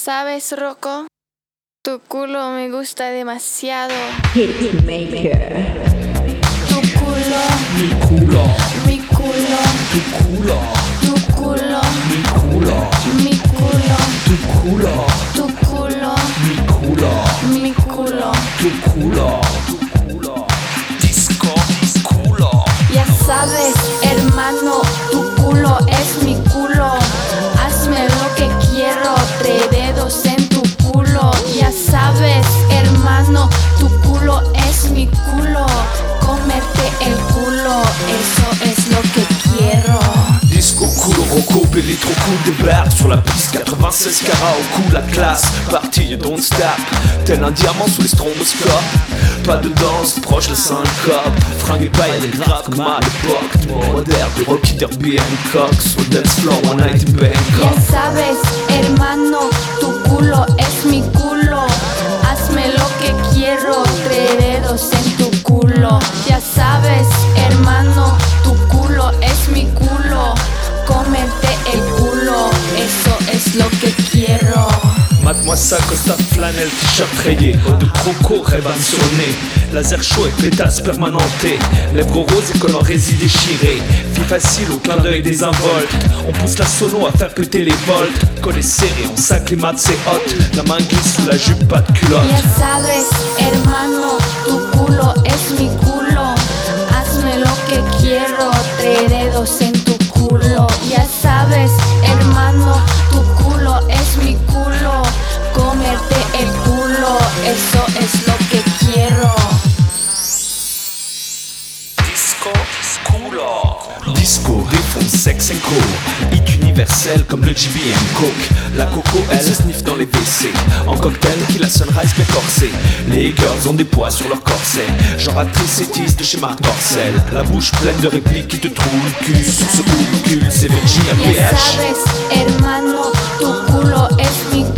sabes, Rocco, tu culo me gusta demasiado. Hitmaker. Tu culo, Mi culo, mi culo, tu culo, tu culo, mi culo, mi culo, tu culo, tu culo, mi culo, mi culo. tu culo, tu culo. Disco, culo. Ya sabes, hermano, tu culo es mi culo. Hazme lo que quiero, 3 dedos en tu culo. Ya sabes, hermano, tu culo es mi culo. Comerte el culo, eso es lo que quiero. Disco cool, Rocco, Belly trop cool, débarque sur la piste 96 carats au cou, la classe, party you don't stop. Tel un diamant sous les stromboscopes. Pas de danse, proche le syncope. Fringue et paille, elle est grave comme à l'époque. Du moderne, du Rocky Derby and Cox. Sur le dance floor, one night in Ya Bangkok. sabes, hermano, tu culo es mi culo. Hazme lo que quiero, 3 dedos en tu culo. Ya sabes, hermano, tu culo es mi culo. Comerte el culo, eso es lo que quiero. Mate-moi ça, costard flanelle, t-shirt rayé. Eau de croco, rêve à sonner. Laser chaud et pétasse permanentée. Lèvres roses et collant résine déchiré. Fille facile au clin d'œil désinvolte. On pousse la sono à faire péter les volts. Collé serré, on s'acclimate, c'est hot. La main glisse sous la jupe, pas de culotte. Ya sabes, hermano, tu culo es mi culo. Hazme lo que quiero, 3 dedos en tu culo. Ya sabes, hermano, tu culo es mi culo. Comerte el culo, eso es lo que quiero. Disco, culo. Disco, défonce, sex and co. Hit universel comme le GB and Coke. La coco, elle se sniffe dans les WC. En cocktail, qui la sunrise bien corsée. Les girls ont des poids sur leur corset. Genre actrice et tease de chez Marc Dorcel. La bouche pleine de répliques qui te trouvent le cul. Sur ce cul, c'est Virginia Ya PH. sabes, hermano, tu culo es mi